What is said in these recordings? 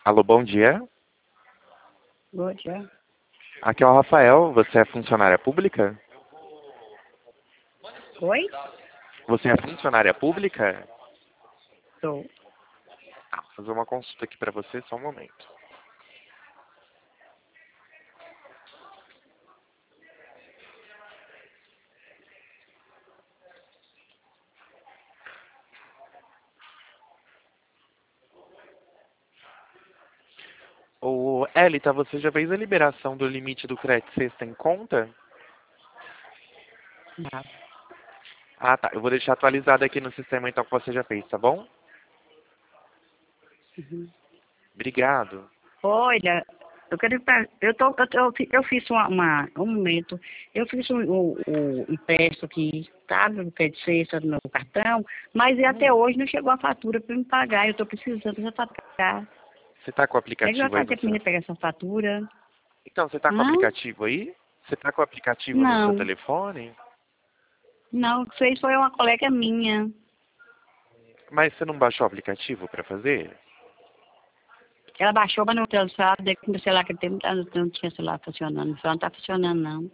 Alô, bom dia. Bom dia. Aqui é o Rafael. Você é funcionária pública? Oi? Você é funcionária pública? Sou. Vou fazer uma consulta aqui para você, só um momento. Ô, Elita, você já fez a liberação do limite do crédito sexta em conta? Não. Ah, tá. Eu vou deixar atualizado aqui no sistema então que você já fez, tá bom? Uhum. Obrigado. Olha, eu quero eu fiz um momento, eu fiz o empréstimo aqui, sabe, o pé de cesta do meu cartão, mas até hoje não chegou a fatura para me pagar, eu estou precisando dessa fatura. Você tá com o Como é que vai aplicativo aí no fazer para seu... me pegar essa fatura? Então, você tá com o Hã? aplicativo aí? Você tá com o aplicativo no seu Não, telefone? não, fez foi uma colega minha. Mas você não baixou o aplicativo para fazer? Ela baixou, mas não tem o celular, daí com o celular que tem, não tinha celular funcionando, o celular não está funcionando, não.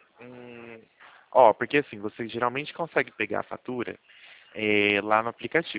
Ó, porque assim, você geralmente consegue pegar a fatura lá no aplicativo.